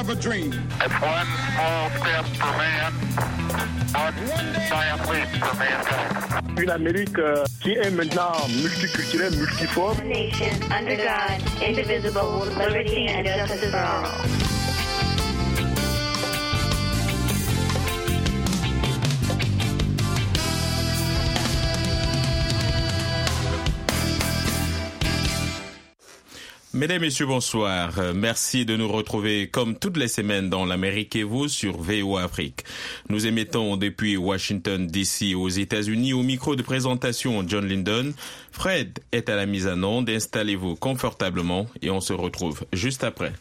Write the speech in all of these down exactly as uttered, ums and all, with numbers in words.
of a dream. It's one small step for man, one giant leap for mankind. Une Amérique euh, qui est maintenant multiculturelle, multiforme. Nation under God, indivisible, with liberty and justice for all. Mesdames, Messieurs, bonsoir. Merci de nous retrouver comme toutes les semaines dans l'Amérique et vous sur V O A Afrique. Nous émettons depuis Washington D C aux États-Unis au micro de présentation John Linden. Fred est à la mise en onde. Installez-vous confortablement et on se retrouve juste après.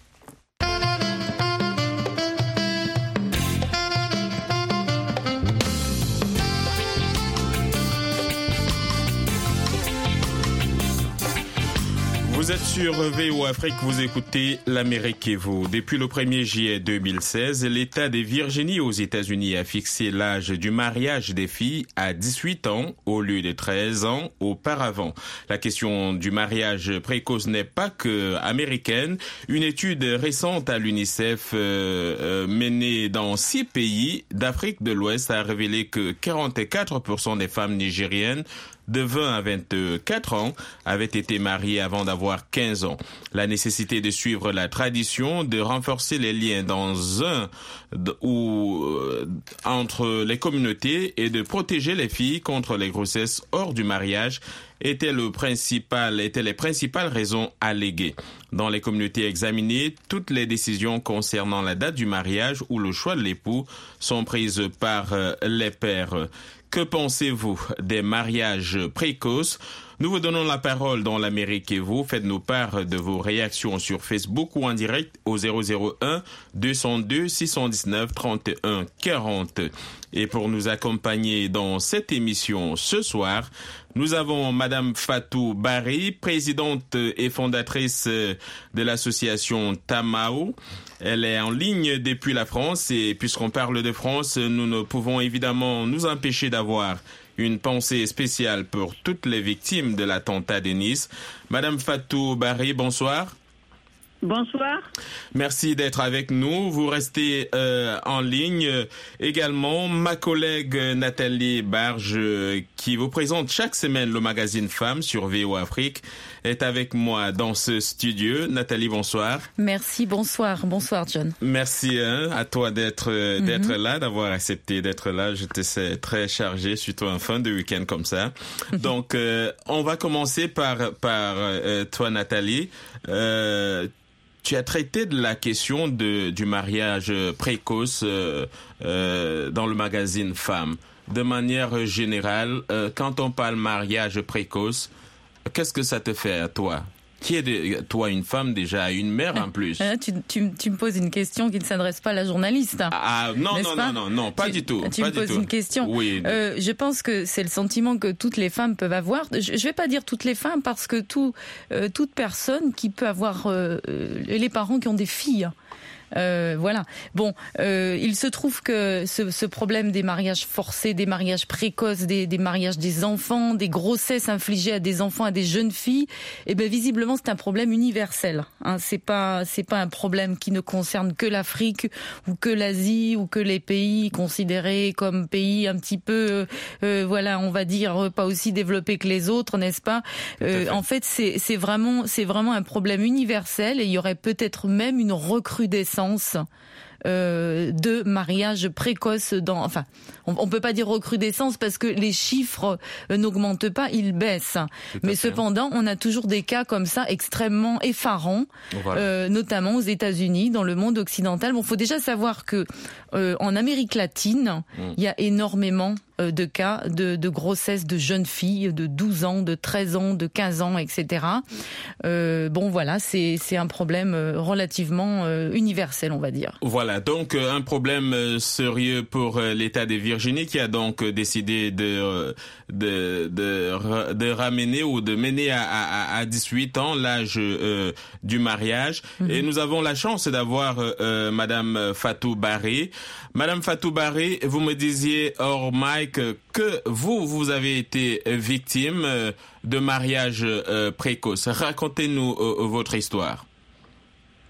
Vous êtes sur V O Afrique, vous écoutez l'Amérique et vous. Depuis le premier juillet deux mille seize, l'État de Virginie aux États-Unis a fixé l'âge du mariage des filles à dix-huit ans au lieu de treize ans auparavant. La question du mariage précoce n'est pas que américaine. Une étude récente à l'UNICEF euh, euh, menée dans six pays d'Afrique de l'Ouest a révélé que quarante-quatre pour cent des femmes nigériennes de vingt à vingt-quatre ans avaient été mariés avant d'avoir quinze ans. La nécessité de suivre la tradition, de renforcer les liens dans un ou euh, entre les communautés et de protéger les filles contre les grossesses hors du mariage étaient le principal, étaient les principales raisons alléguées. Dans les communautés examinées, toutes les décisions concernant la date du mariage ou le choix de l'époux sont prises par euh, les pères. Que pensez-vous des mariages précoces? Nous vous donnons la parole dans l'Amérique et vous. Faites-nous part de vos réactions sur Facebook ou en direct au zéro zéro un deux zéro deux six un neuf trente et un quarante. Et pour nous accompagner dans cette émission ce soir, nous avons Madame Fatou Barry, présidente et fondatrice de l'association Tamao. Elle est en ligne depuis la France et puisqu'on parle de France, nous ne pouvons évidemment nous empêcher d'avoir une pensée spéciale pour toutes les victimes de l'attentat de Nice. Madame Fatou Barry, bonsoir. Bonsoir. Merci d'être avec nous. Vous restez euh, en ligne. Également, ma collègue Nathalie Barge, qui vous présente chaque semaine le magazine Femmes sur V O Afrique, est avec moi dans ce studio. Nathalie, bonsoir. Merci, bonsoir. Bonsoir, John. Merci hein, à toi d'être mm-hmm. d'être là, d'avoir accepté d'être là. Je te sais très chargé, surtout en fin de week-end comme ça. Donc, euh, on va commencer par par euh, toi, Nathalie. Euh, Tu as traité de la question de, du mariage précoce euh, euh, dans le magazine Femmes. De manière générale, euh, quand on parle mariage précoce, qu'est-ce que ça te fait à toi? Qui est de, toi une femme déjà, une mère en plus? Euh, tu, tu, tu me poses une question qui ne s'adresse pas à la journaliste. Ah non non, non non non pas tu, du tout. Tu pas me du poses tout. une question. Oui. Euh, je pense que c'est le sentiment que toutes les femmes peuvent avoir. Je, je vais pas dire toutes les femmes parce que tout, euh, toute personne qui peut avoir euh, les parents qui ont des filles. Euh, voilà. Bon, euh, il se trouve que ce, ce problème des mariages forcés, des mariages précoces, des, des mariages des enfants, des grossesses infligées à des enfants, à des jeunes filles, eh ben visiblement c'est un problème universel. Hein, c'est pas, c'est pas un problème qui ne concerne que l'Afrique ou que l'Asie ou que les pays considérés comme pays un petit peu, euh, voilà, on va dire pas aussi développés que les autres, n'est-ce pas? Euh, en fait, c'est, c'est vraiment, c'est vraiment un problème universel et il y aurait peut-être même une recrudescence Euh, de mariage précoce dans, enfin, on, on peut pas dire recrudescence parce que les chiffres euh, n'augmentent pas, ils baissent. Mais fait. Cependant, on a toujours des cas comme ça extrêmement effarants, voilà. euh, notamment aux États-Unis, dans le monde occidental. Bon, faut déjà savoir que euh, en Amérique latine, il mm. y a énormément euh, de cas de, de grossesse de jeunes filles de douze ans, de treize ans, de quinze ans, et cetera. Euh, bon, voilà, c'est c'est un problème relativement euh, universel, on va dire. Voilà, donc euh, un problème euh, sérieux pour euh, l'État de Virginie qui a donc euh, décidé de, euh, de de de ramener ou de mener à à, à dix-huit ans l'âge euh, du mariage. Mm-hmm. Et nous avons la chance d'avoir euh, euh, Madame Fatou Barry. Madame Fatou Barry, vous me disiez hors mic que vous vous avez été victime de mariage euh, précoce. Racontez-nous euh, votre histoire.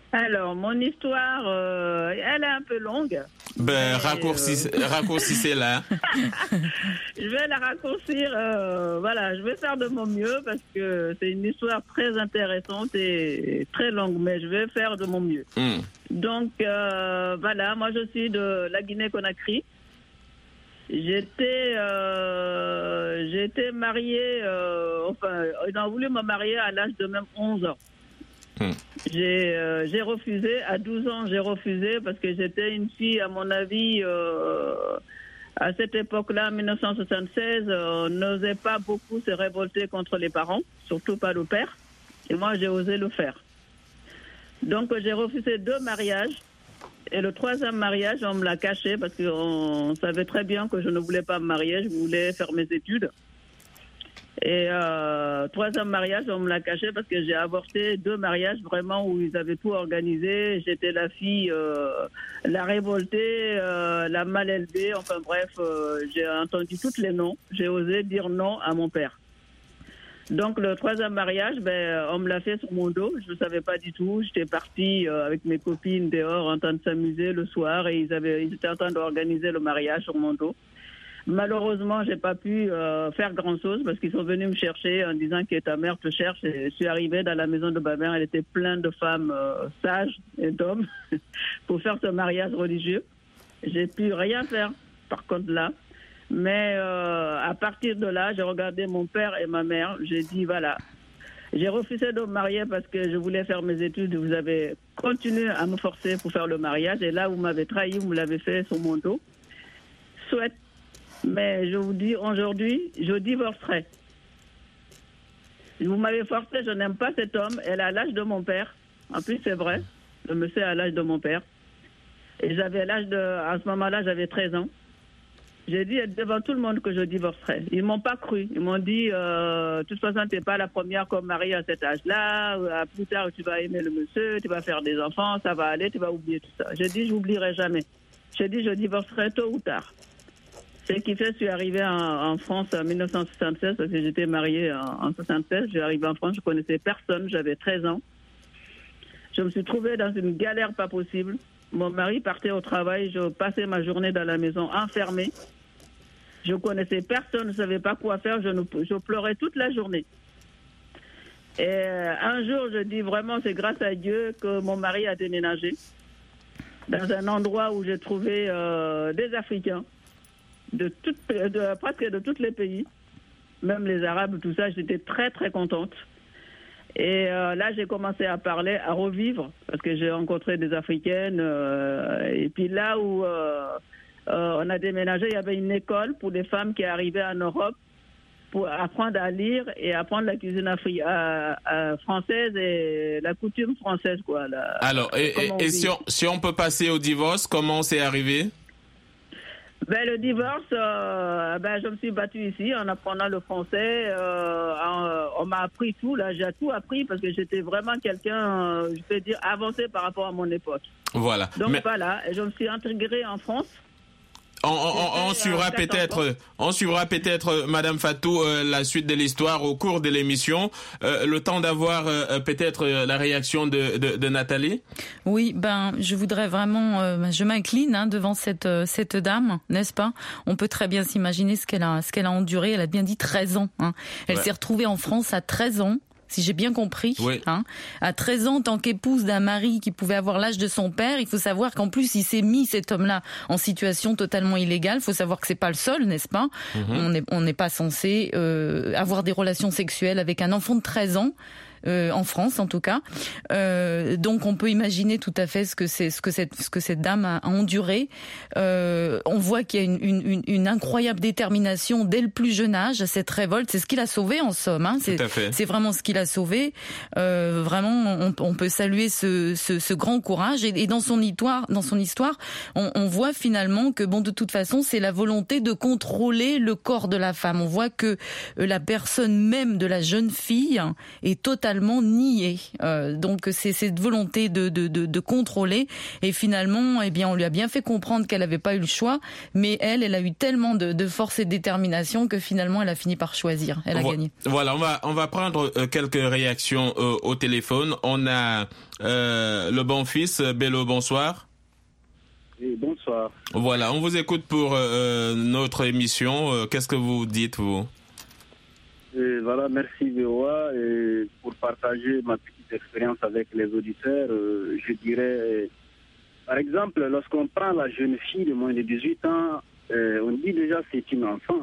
Alors, mon histoire, euh, elle est un peu longue. Ben, mais, raccourcissez, euh... raccourcissez-la. Je vais la raccourcir. Euh, voilà, je vais faire de mon mieux parce que c'est une histoire très intéressante et très longue, mais je vais faire de mon mieux. Mm. Donc, euh, voilà, moi je suis de la Guinée-Conakry. J'étais, euh, j'étais mariée, euh, enfin, ils ont voulu me marier à l'âge de même onze ans. Mmh. J'ai, euh, j'ai refusé, à douze ans j'ai refusé parce que j'étais une fille, à mon avis, euh, à cette époque-là, en dix-neuf cent soixante-seize, on n'osait pas beaucoup se révolter contre les parents, surtout pas le père. Et moi j'ai osé le faire. Donc j'ai refusé deux mariages. Et le troisième mariage, on me l'a caché parce qu'on savait très bien que je ne voulais pas me marier, je voulais faire mes études. Et euh, troisième mariage, on me l'a caché parce que j'ai avorté deux mariages vraiment où ils avaient tout organisé. J'étais la fille, euh, la révoltée, euh, la mal élevée. Enfin bref, euh, j'ai entendu tous les noms. J'ai osé dire non à mon père. Donc le troisième mariage, ben, on me l'a fait sur mon dos. Je ne savais pas du tout. J'étais partie euh, avec mes copines dehors en train de s'amuser le soir et ils, avaient, ils étaient en train d'organiser le mariage sur mon dos. Malheureusement, j'ai pas pu euh, faire grand-chose parce qu'ils sont venus me chercher en disant que ta mère te cherche. Et je suis arrivée dans la maison de ma mère, elle était pleine de femmes euh, sages et d'hommes pour faire ce mariage religieux. J'ai pu rien faire, par contre là. Mais euh, à partir de là, j'ai regardé mon père et ma mère. J'ai dit voilà, j'ai refusé de me marier parce que je voulais faire mes études. Vous avez continué à me forcer pour faire le mariage et là vous m'avez trahi, vous me l'avez fait sur mon dos. Souhaite. Mais je vous dis, aujourd'hui, je divorcerai. Vous m'avez forcé, je n'aime pas cet homme. Elle a l'âge de mon père. En plus, c'est vrai. Le monsieur a l'âge de mon père. Et j'avais l'âge de... À ce moment-là, j'avais treize ans. J'ai dit devant tout le monde que je divorcerai. Ils ne m'ont pas cru. Ils m'ont dit, euh, de toute façon, tu n'es pas la première comme mariée à cet âge-là. Plus tard, tu vas aimer le monsieur, tu vas faire des enfants, ça va aller, tu vas oublier tout ça. J'ai dit, je n'oublierai jamais. J'ai dit, je divorcerai tôt ou tard. Ce qui fait, je suis arrivée en, en France en dix-neuf cent soixante-seize parce que j'étais mariée en, en soixante-seize. Je suis arrivée en France, je connaissais personne, j'avais treize ans. Je me suis trouvée dans une galère pas possible. Mon mari partait au travail, je passais ma journée dans la maison enfermée. Je connaissais personne, je ne savais pas quoi faire, je, ne, je pleurais toute la journée. Et euh, un jour, je dis vraiment, c'est grâce à Dieu que mon mari a déménagé dans un endroit où j'ai trouvé euh, des Africains. De, toutes, de presque de tous les pays, même les Arabes, tout ça, j'étais très très contente. Et euh, là, j'ai commencé à parler, à revivre, parce que j'ai rencontré des Africaines. Euh, et puis là où euh, euh, on a déménagé, il y avait une école pour les femmes qui arrivaient en Europe pour apprendre à lire et apprendre la cuisine afri- euh, euh, française et la coutume française, quoi. La, Alors, et, et, et si, on, si on peut passer au divorce, comment c'est arrivé? Ben, le divorce, euh, ben, je me suis battue ici en apprenant le français. Euh, en, on m'a appris tout, là, j'ai tout appris parce que j'étais vraiment quelqu'un, euh, je peux dire, avancé par rapport à mon époque. Voilà. Donc Mais... voilà, je me suis intégrée en France. On, on, on suivra peut-être, on suivra peut-être, Madame Fatou, euh, la suite de l'histoire au cours de l'émission. Euh, le temps d'avoir euh, peut-être euh, la réaction de, de, de Nathalie. Oui, ben je voudrais vraiment, euh, je m'incline hein, devant cette euh, cette dame, n'est-ce pas? On peut très bien s'imaginer ce qu'elle a ce qu'elle a enduré. Elle a bien dit treize ans. Hein. Elle ouais. s'est retrouvée en France à treize ans. Si j'ai bien compris, oui. hein, à treize ans, en tant qu'épouse d'un mari qui pouvait avoir l'âge de son père, il faut savoir qu'en plus, il s'est mis cet homme-là en situation totalement illégale. Il faut savoir que c'est pas le seul, n'est-ce pas? Mm-hmm. On n'est on n'est pas censé euh, avoir des relations sexuelles avec un enfant de treize ans. Euh, en France en tout cas. Euh, donc on peut imaginer tout à fait ce que c'est, ce que cette, ce que cette dame a enduré. Euh, on voit qu'il y a une, une, une incroyable détermination dès le plus jeune âge à cette révolte. C'est ce qui l'a sauvé en somme. Hein. C'est, c'est vraiment ce qui l'a sauvé. Euh, vraiment, on, on peut saluer ce, ce, ce grand courage. Et, et dans son histoire, dans son histoire, on, on voit finalement que bon, de toute façon, c'est la volonté de contrôler le corps de la femme. On voit que la personne même de la jeune fille est totalement totalement nié. Euh, donc c'est cette volonté de, de, de, de contrôler. Et finalement, eh bien, on lui a bien fait comprendre qu'elle n'avait pas eu le choix. Mais elle, elle a eu tellement de, de force et de détermination que finalement, elle a fini par choisir. Elle a Vo- gagné. Voilà, on va on va prendre euh, quelques réactions euh, au téléphone. On a euh, le bon fils, Bello, bonsoir. Et bonsoir. Voilà, on vous écoute pour euh, notre émission. Euh, qu'est-ce que vous dites, vous? Et voilà, merci V O A. Et pour partager ma petite expérience avec les auditeurs, euh, je dirais, euh, par exemple, lorsqu'on prend la jeune fille de moins de dix-huit ans, euh, on dit déjà c'est une enfant.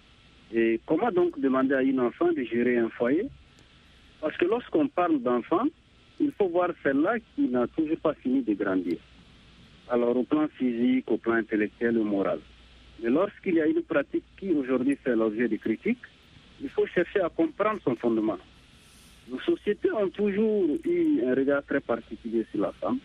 Et comment donc demander à une enfant de gérer un foyer? Parce que lorsqu'on parle d'enfant, il faut voir celle-là qui n'a toujours pas fini de grandir. Alors au plan physique, au plan intellectuel ou moral. Mais lorsqu'il y a une pratique qui aujourd'hui fait l'objet de critiques, il faut chercher à comprendre son fondement. Nos sociétés ont toujours eu un regard très particulier sur la femme.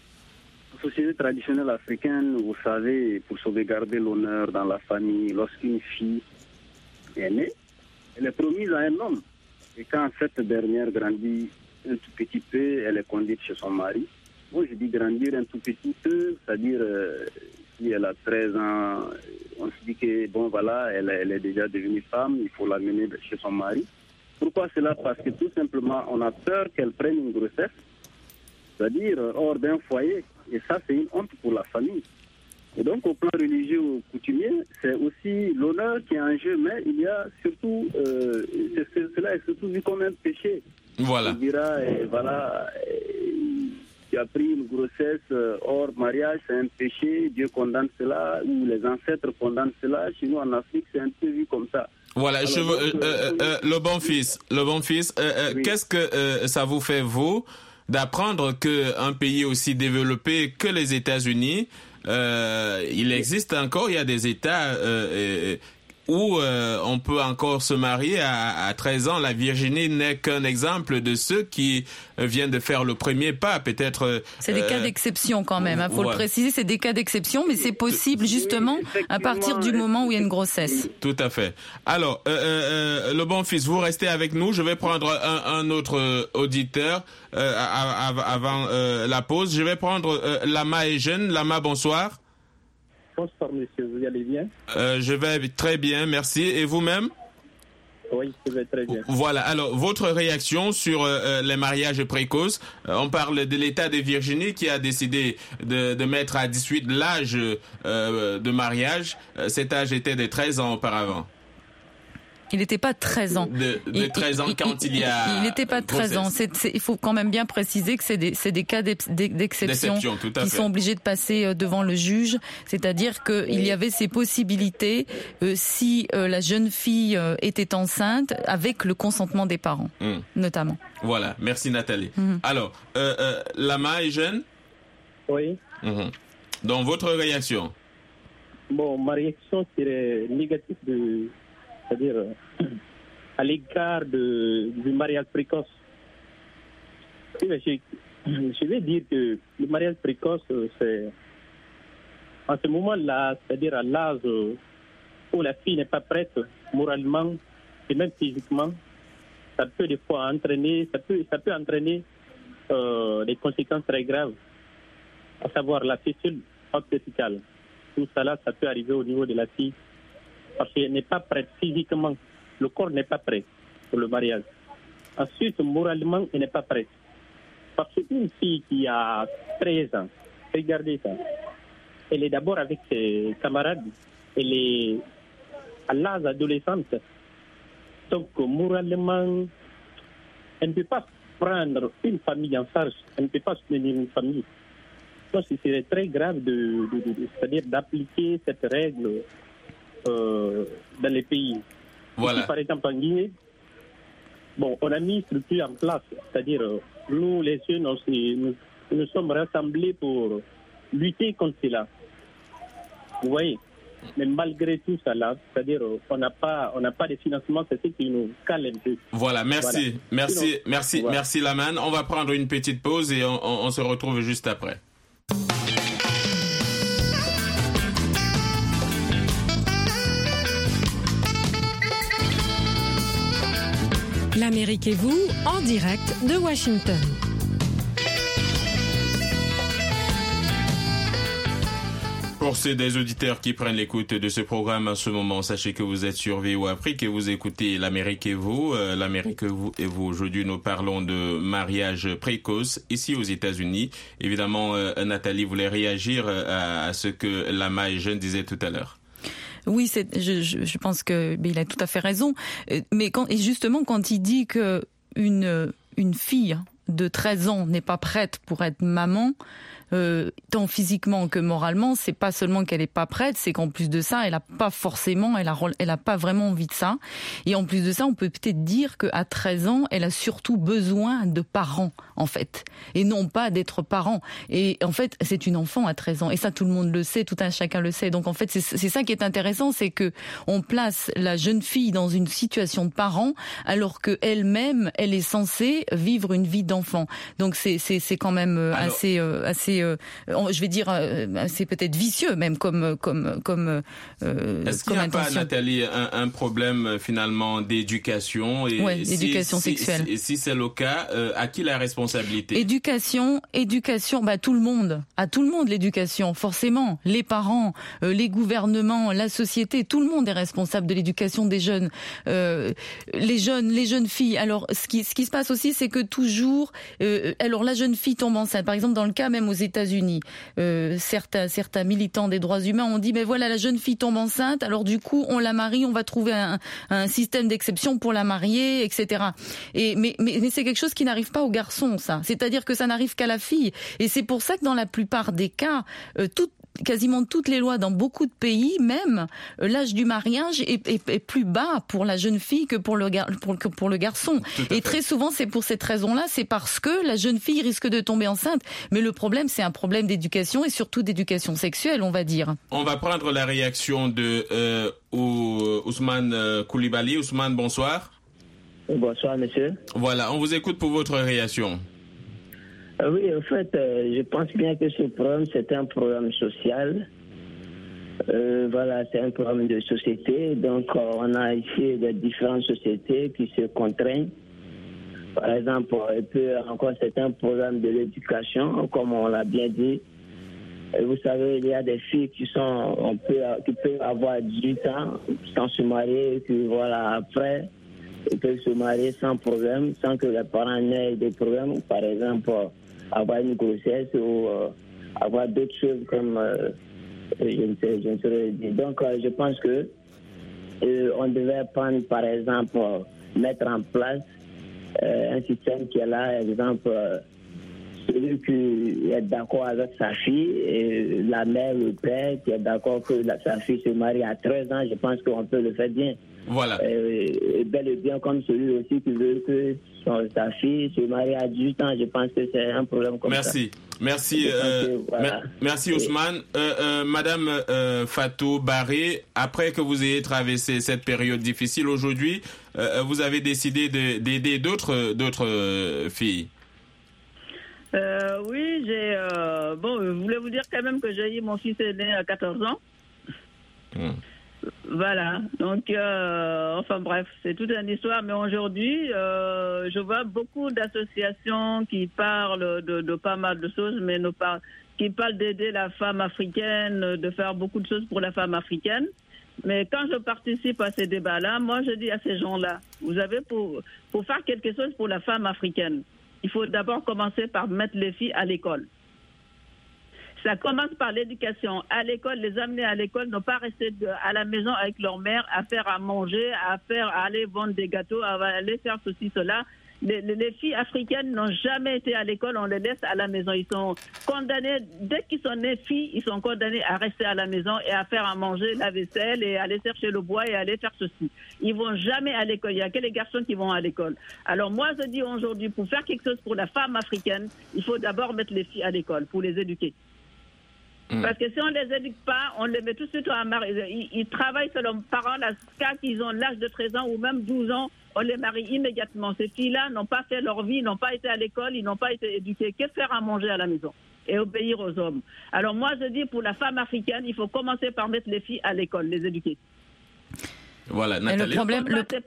Nos sociétés traditionnelles africaines, vous savez, pour sauvegarder l'honneur dans la famille, lorsqu'une fille est née, elle est promise à un homme. Et quand cette dernière grandit un tout petit peu, elle est conduite chez son mari. Moi, je dis grandir un tout petit peu, c'est-à-dire, euh, si elle a treize ans, on se dit que, bon, voilà, elle, elle est déjà devenue femme, il faut l'amener chez son mari. Pourquoi cela? Parce que tout simplement, on a peur qu'elle prenne une grossesse, c'est-à-dire hors d'un foyer. Et ça, c'est une honte pour la famille. Et donc, au plan religieux ou coutumier, c'est aussi l'honneur qui est en jeu, mais il y a surtout, euh, c'est, c'est, cela est surtout vu comme un péché. Voilà. On dira, et voilà, et, tu as pris une grossesse euh, hors mariage, c'est un péché, Dieu condamne cela, ou les ancêtres condamnent cela. Chez nous en Afrique, c'est un peu vu comme ça. Voilà, Alors, je veux, donc, euh, euh, euh, le bon fils, le bon fils, euh, euh, oui. qu'est-ce que euh, ça vous fait, vous, d'apprendre qu'un pays aussi développé que les États-Unis, euh, il existe encore, il y a des États euh, euh, où euh, on peut encore se marier à, à treize ans. La Virginie n'est qu'un exemple de ceux qui viennent de faire le premier pas, peut-être. C'est des euh, cas d'exception quand même, il faut voilà. le préciser, c'est des cas d'exception, mais c'est possible justement Oui, à partir du moment où il y a une grossesse. Tout à fait. Alors, euh, euh, le bon fils, vous restez avec nous. Je vais prendre un, un autre euh, auditeur euh, avant euh, la pause. Je vais prendre euh, Lama et Jeune. Lama, bonsoir. Bonsoir, monsieur. Vous allez bien? Euh, je vais très bien, merci. Et vous-même? Oui, je vais très bien. Voilà. Alors, votre réaction sur euh, les mariages précoces. Euh, on parle de l'État de Virginie qui a décidé de, de mettre à dix-huit l'âge euh, de mariage. Euh, cet âge était de treize ans auparavant. Il n'était pas treize ans. De, de treize ans il, quand il, il y a... Il n'était pas treize ans. C'est, c'est, il faut quand même bien préciser que c'est des, c'est des cas d'exception qui sont obligés de passer devant le juge. C'est-à-dire qu'il y avait ces possibilités euh, si euh, la jeune fille euh, était enceinte avec le consentement des parents, mmh. notamment. Voilà. Merci Nathalie. Mmh. Alors, euh, euh, Lama est jeune? Oui. Mmh. Donc, votre réaction? Bon, ma réaction serait négative de... c'est-à-dire euh, à l'égard de, du mariage précoce. Oui, mais je, je vais dire que le mariage précoce, c'est en ce moment-là, c'est-à-dire à l'âge où la fille n'est pas prête moralement et même physiquement, ça peut des fois entraîner, ça peut, ça peut entraîner euh, des conséquences très graves, à savoir la fissure obstétricale. Tout ça là, ça peut arriver au niveau de la fille. Parce qu'elle n'est pas prête physiquement. Le corps n'est pas prêt pour le mariage. Ensuite, moralement, elle n'est pas prête. Parce qu'une fille qui a treize ans, regardez ça, elle est d'abord avec ses camarades, elle est à l'âge adolescente. Donc, moralement, elle ne peut pas prendre une famille en charge, elle ne peut pas soutenir une famille. Donc, ce serait très grave de, de, de, de c'est-à-dire d'appliquer cette règle Euh, dans les pays. Voilà. Ici, par exemple, en Guinée, bon, on a mis une structure en place, c'est-à-dire euh, nous, les jeunes, on nous, nous sommes rassemblés pour lutter contre cela. Vous voyez, mais malgré tout ça là, c'est-à-dire euh, on n'a pas, on n'a pas de financement, c'est ce qui nous cale un peu. Voilà, merci, voilà. merci, Sinon, merci, voilà. merci Laman. On va prendre une petite pause et on, on, on se retrouve juste après. L'Amérique et vous, en direct de Washington. Pour ceux des auditeurs qui prennent l'écoute de ce programme en ce moment, sachez que vous êtes sur V O Afrique et vous écoutez l'Amérique et vous. Euh, L'Amérique et vous, et vous. Aujourd'hui, nous parlons de mariage précoce ici aux États-Unis. Évidemment, euh, Nathalie voulait réagir à, à ce que Lama et Jeune disaient tout à l'heure. Oui, c'est, je, je, je pense que ben, il a tout à fait raison. Mais quand, et justement, quand il dit que une, une fille de treize ans n'est pas prête pour être maman, Euh, tant physiquement que moralement, c'est pas seulement qu'elle est pas prête, c'est qu'en plus de ça, elle a pas forcément, elle a, elle a pas vraiment envie de ça. Et en plus de ça, on peut peut-être dire qu'à treize ans, elle a surtout besoin de parents, en fait. Et non pas d'être parent. Et en fait, c'est une enfant à treize ans. Et ça, tout le monde le sait, tout un chacun le sait. Donc en fait, c'est, c'est ça qui est intéressant, c'est que on place la jeune fille dans une situation de parent, alors que elle-même, elle est censée vivre une vie d'enfant. Donc c'est, c'est, c'est quand même alors, assez, euh, assez Euh, je vais dire, euh, c'est peut-être vicieux même comme comme comme. Euh, Est-ce qu'il n'y a intention. Pas, Nathalie, un, un problème finalement d'éducation et ouais, si, d'éducation si, sexuelle. Et si, si c'est le cas, euh, à qui la responsabilité? Éducation, éducation, bah tout le monde, à tout le monde l'éducation, forcément, les parents, euh, les gouvernements, la société, tout le monde est responsable de l'éducation des jeunes, euh, les jeunes, les jeunes filles. Alors ce qui ce qui se passe aussi, c'est que toujours, euh, alors la jeune fille tombe enceinte, par exemple dans le cas même aux États-Unis, euh, certains certains militants des droits humains ont dit mais voilà la jeune fille tombe enceinte, alors du coup on la marie, on va trouver un, un système d'exception pour la marier, et cetera. Et mais mais, mais c'est quelque chose qui n'arrive pas aux garçons, ça. C'est-à-dire que ça n'arrive qu'à la fille. Et c'est pour ça que dans la plupart des cas, euh, toute quasiment toutes les lois dans beaucoup de pays, même l'âge du mariage est, est, est plus bas pour la jeune fille que pour le, gar, pour, que pour le garçon. Et très souvent, c'est pour cette raison-là, c'est parce que la jeune fille risque de tomber enceinte. Mais le problème, c'est un problème d'éducation et surtout d'éducation sexuelle, on va dire. On va prendre la réaction de euh, Ousmane Koulibaly. Ousmane, bonsoir. Bonsoir, monsieur. Voilà, on vous écoute pour votre réaction. Euh, oui, en fait, euh, je pense bien que ce problème, c'est un problème social. Euh, voilà, c'est un problème de société. Donc, euh, on a ici des différentes sociétés qui se contraignent. Par exemple, et puis encore, c'est un problème de l'éducation, comme on l'a bien dit. Et vous savez, il y a des filles qui sont, on peut, qui peuvent avoir dix-huit ans sans se marier, et puis voilà, après, ils peuvent se marier sans problème, sans que les parents n'aient des problèmes. Par exemple, avoir une grossesse ou euh, avoir d'autres choses comme euh, je ne sais, je ne saurais dire. Donc, euh, je pense que euh, on devait prendre, par exemple, euh, mettre en place euh, un système qui est là, exemple, euh, celui qui est d'accord avec sa fille, et la mère, le père, qui est d'accord que la, sa fille se marie à treize ans, je pense qu'on peut le faire bien. Voilà. Euh, et bel et bien comme celui aussi qui veut que son, sa fille se marie à dix-huit ans, je pense que c'est un problème comme merci. ça. Merci. Merci, euh, voilà. Merci Ousmane. Euh, euh, Madame euh, Fatou Barré, après que vous ayez traversé cette période difficile aujourd'hui, euh, vous avez décidé de, d'aider d'autres, d'autres euh, filles. Euh, oui, j'ai. Euh, bon, je voulais vous dire quand même que j'ai eu mon fils aîné à quatorze ans. Hum. Voilà, donc, euh, enfin bref, c'est toute une histoire, mais aujourd'hui, euh, je vois beaucoup d'associations qui parlent de, de pas mal de choses, mais ne par, qui parlent d'aider la femme africaine, de faire beaucoup de choses pour la femme africaine. Mais quand je participe à ces débats-là, moi je dis à ces gens-là, vous avez pour, pour faire quelque chose pour la femme africaine, il faut d'abord commencer par mettre les filles à l'école. Ça commence par l'éducation. À l'école, les amener à l'école, ne pas rester de, à la maison avec leur mère, à faire à manger, à faire, à aller vendre des gâteaux, à aller faire ceci, cela. Les, les, les filles africaines n'ont jamais été à l'école, on les laisse à la maison. Ils sont condamnés, dès qu'ils sont nés filles, ils sont condamnés à rester à la maison et à faire à manger la vaisselle et aller chercher le bois et aller faire ceci. Ils vont jamais à l'école. Il n'y a que les garçons qui vont à l'école. Alors moi, je dis aujourd'hui, pour faire quelque chose pour la femme africaine, il faut d'abord mettre les filles à l'école, pour les éduquer. Mmh. Parce que si on ne les éduque pas, on les met tout de suite à marier. Ils, ils travaillent selon parents, là, quand ils ont l'âge de treize ans ou même douze ans, on les marie immédiatement. Ces filles-là n'ont pas fait leur vie, n'ont pas été à l'école, ils n'ont pas été éduquées. Que faire à manger à la maison et obéir aux hommes. Alors moi, je dis, pour la femme africaine, il faut commencer par mettre les filles à l'école, les éduquer. Voilà, Nathalie. Le problème, le, par là.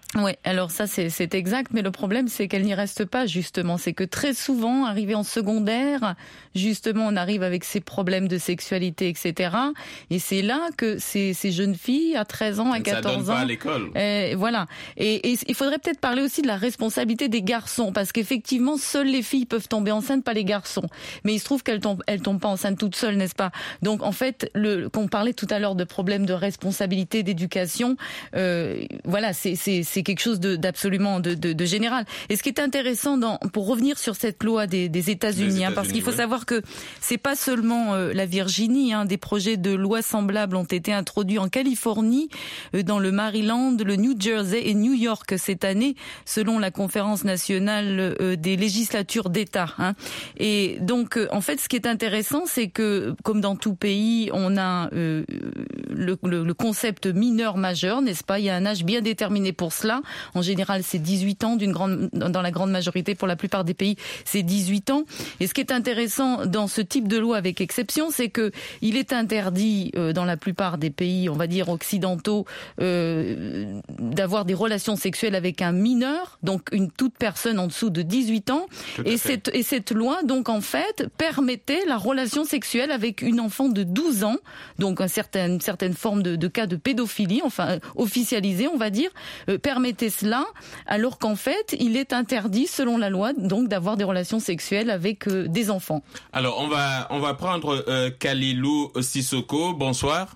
Oui, alors ça c'est, c'est exact, mais le problème c'est qu'elle n'y reste pas justement. C'est que très souvent, arrivé en secondaire, justement on arrive avec ces problèmes de sexualité, et cetera. Et c'est là que ces, ces jeunes filles à treize ans, à quatorze ça donne ans... pas à l'école. Euh, voilà. Et, et il faudrait peut-être parler aussi de la responsabilité des garçons, parce qu'effectivement, seules les filles peuvent tomber enceintes, pas les garçons. Mais il se trouve qu'elles tombent, elles tombent pas enceintes toutes seules, n'est-ce pas? Donc en fait, le, qu'on parlait tout à l'heure de problèmes de responsabilité, d'éducation, euh, voilà, c'est, c'est, c'est quelque chose de, d'absolument de, de, de général. Et ce qui est intéressant, dans, pour revenir sur cette loi des, des États-Unis, États-Unis hein, parce qu'il faut oui. savoir que c'est pas seulement euh, la Virginie, hein, des projets de loi semblables ont été introduits en Californie, euh, dans le Maryland, le New Jersey et New York cette année, selon la Conférence nationale euh, des législatures d'État. Hein. Et donc, euh, en fait, ce qui est intéressant, c'est que, comme dans tout pays, on a euh, le, le, le concept mineur-majeur, n'est-ce pas? Il y a un âge bien déterminé pour cela. En général, c'est dix-huit ans, d'une grande, dans la grande majorité, pour la plupart des pays, c'est dix-huit ans. Et ce qui est intéressant dans ce type de loi, avec exception, c'est que il est interdit euh, dans la plupart des pays, on va dire occidentaux, euh, d'avoir des relations sexuelles avec un mineur, donc une toute personne en dessous de dix-huit ans. Et cette, et cette loi, donc en fait, permettait la relation sexuelle avec une enfant de douze ans, donc un certain, une certaine forme de, de cas de pédophilie, enfin euh, officialisée, on va dire, euh, permettait cela, alors qu'en fait, il est interdit, selon la loi, donc d'avoir des relations sexuelles avec euh, des enfants. Alors, on va on va prendre euh, Kalilou Sissoko. Bonsoir.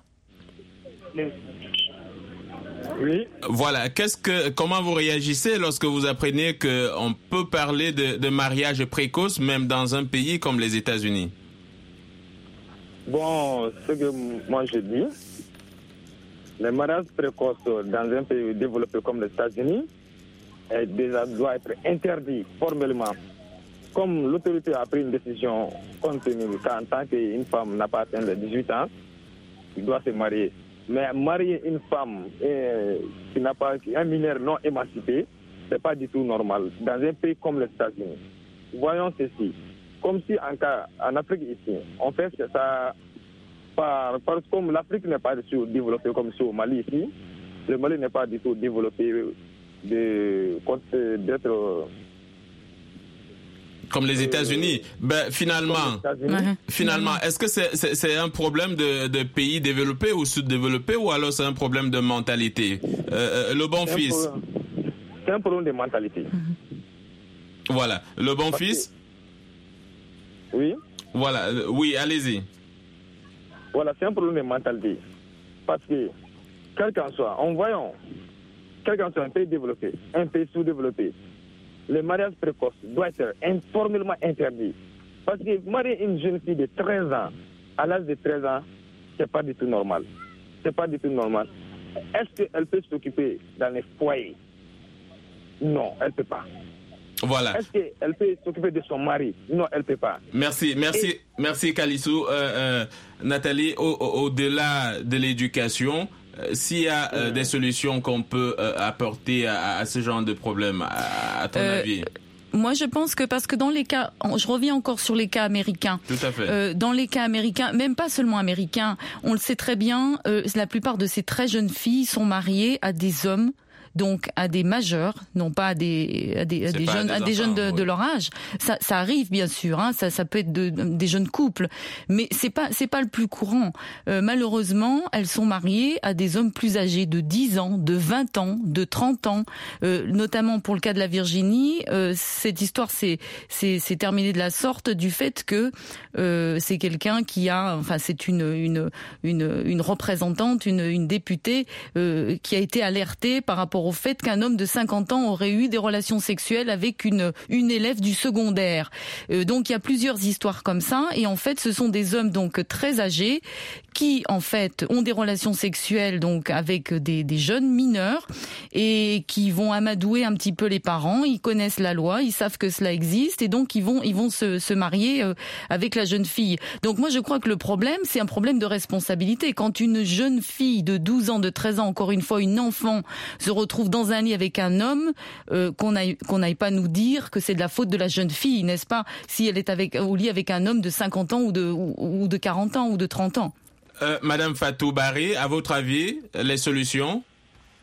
Oui. Voilà. Qu'est-ce que comment vous réagissez lorsque vous apprenez que on peut parler de, de mariage précoce même dans un pays comme les États-Unis? Bon, ce que moi je dis, le mariage précoce dans un pays développé comme les États-Unis est déjà doit être interdit formellement. Comme l'autorité a pris une décision compte tenu qu'en tant qu'une femme n'a pas atteint les dix-huit ans, il doit se marier. Mais marier une femme euh, qui n'a pas un mineur non émancipé, c'est pas du tout normal dans un pays comme les États-Unis. Voyons ceci. Comme si en cas en Afrique ici, on fait ça par parce que comme l'Afrique n'est pas du tout développée comme ici au Mali ici, le Mali n'est pas du tout développé de d'être comme les États-Unis. Ben finalement, États-Unis. finalement, est-ce que c'est, c'est c'est un problème de de pays développés ou sous-développés ou alors c'est un problème de mentalité? Euh, le bon c'est fils. Un c'est un problème de mentalité. Voilà, le bon Parce fils. Que, oui. Voilà, oui, allez-y. Voilà, c'est un problème de mentalité. Parce que, quel qu'en soit, en voyant, quel qu'en soit un pays développé, un pays sous-développé, le mariage précoce doit être formellement interdit. Parce que marier une jeune fille de treize ans, à l'âge de treize ans, c'est pas du tout normal. C'est pas du tout normal. Est-ce qu'elle peut s'occuper dans les foyers? Non, elle peut pas. Voilà. Est-ce qu'elle peut s'occuper de son mari? Non, elle peut pas. Merci, merci, Et... merci Kalissou. Euh, euh, Nathalie, au, au, au-delà de l'éducation, euh, s'il y a euh, mmh. des solutions qu'on peut euh, apporter à, à ce genre de problème, à, à ton euh... avis? Moi, je pense que parce que dans les cas, je reviens encore sur les cas américains. Tout à fait. Euh, dans les cas américains, même pas seulement américains, on le sait très bien, euh, la plupart de ces très jeunes filles sont mariées à des hommes, donc à des majeurs, non pas à des à des, à des jeunes, à des, à des enfants, jeunes de, oui. de leur âge. Ça, ça arrive bien sûr, hein, ça, ça peut être de, des jeunes couples, mais c'est pas c'est pas le plus courant. Euh, malheureusement, elles sont mariées à des hommes plus âgés, de dix ans, de vingt ans, de trente ans. Euh, notamment pour le cas de la Virginie, euh, cette histoire s'est c'est c'est terminée de la sorte du fait que euh, c'est quelqu'un qui a, enfin c'est une une une une représentante, une une députée euh, qui a été alertée par rapport au fait qu'un homme de cinquante ans aurait eu des relations sexuelles avec une une élève du secondaire. Euh, donc il y a plusieurs histoires comme ça, et en fait ce sont des hommes donc très âgés qui en fait ont des relations sexuelles donc avec des des jeunes mineurs et qui vont amadouer un petit peu les parents. Ils connaissent la loi, ils savent que cela existe, et donc ils vont ils vont se se marier euh, avec la jeune fille. Donc moi je crois que le problème, c'est un problème de responsabilité. Quand une jeune fille de douze ans, de treize ans, encore une fois une enfant, se retrouve dans un lit avec un homme, euh, qu'on n'aille qu'on n'aille pas nous dire que c'est de la faute de la jeune fille, n'est-ce pas, si elle est avec au lit avec un homme de cinquante ans ou de ou, ou de quarante ans ou de trente ans. Euh, Madame Fatou Barry, à votre avis, les solutions?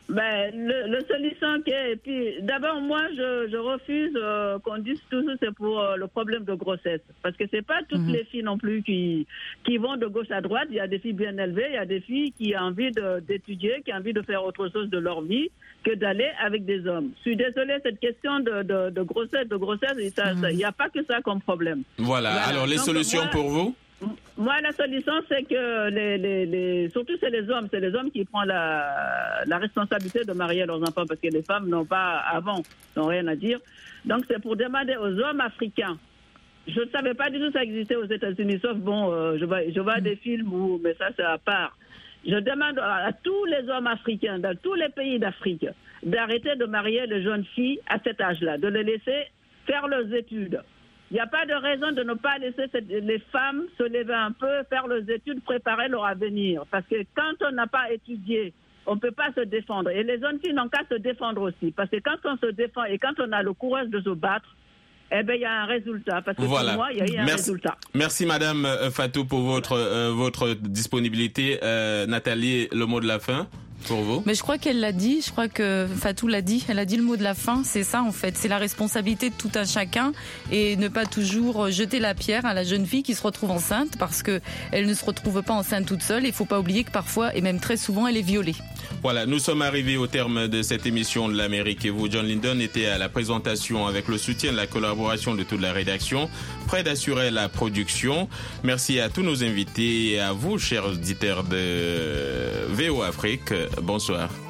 Ben, le, le solution qui est, et puis d'abord moi je, je refuse euh, qu'on dise tout ça c'est pour euh, le problème de grossesse, parce que c'est pas toutes mmh. les filles non plus qui qui vont de gauche à droite. Il y a des filles bien élevées, il y a des filles qui ont envie de, d'étudier, qui ont envie de faire autre chose de leur vie que d'aller avec des hommes. Je suis désolée, cette question de, de, de grossesse, de grossesse, il mmh. n'y a pas que ça comme problème. Voilà. voilà. Alors les Donc, solutions moi, pour vous? Moi, la solution, c'est que les, les, les, surtout c'est les hommes, c'est les hommes qui prennent la, la responsabilité de marier leurs enfants, parce que les femmes n'ont pas, avant, n'ont rien à dire. Donc, c'est pour demander aux hommes africains. Je ne savais pas du tout que ça existait aux États-Unis, sauf bon, euh, je vois, je vois des films où, mais ça, c'est à part. Je demande à, à tous les hommes africains, dans tous les pays d'Afrique, d'arrêter de marier les jeunes filles à cet âge-là, de les laisser faire leurs études. Il n'y a pas de raison de ne pas laisser cette, les femmes se lever un peu, faire leurs études, préparer leur avenir. Parce que quand on n'a pas étudié, on ne peut pas se défendre. Et les jeunes filles n'ont qu'à se défendre aussi. Parce que quand on se défend et quand on a le courage de se battre, eh bien, il y a un résultat. Parce que voilà. pour moi, il y a eu un Merci. résultat. Merci, Madame Fatou, pour votre, euh, votre disponibilité. Euh, Nathalie, le mot de la fin pour vous? Mais je crois qu'elle l'a dit, je crois que Fatou l'a dit, elle a dit le mot de la fin, c'est ça en fait, c'est la responsabilité de tout un chacun et ne pas toujours jeter la pierre à la jeune fille qui se retrouve enceinte parce que elle ne se retrouve pas enceinte toute seule. Il ne faut pas oublier que parfois et même très souvent elle est violée. Voilà, nous sommes arrivés au terme de cette émission de l'Amérique et vous. John Linden était à la présentation avec le soutien de la collaboration de toute la rédaction, prêt d'assurer la production. Merci à tous nos invités et à vous, chers auditeurs de V O Afrique. Bonsoir.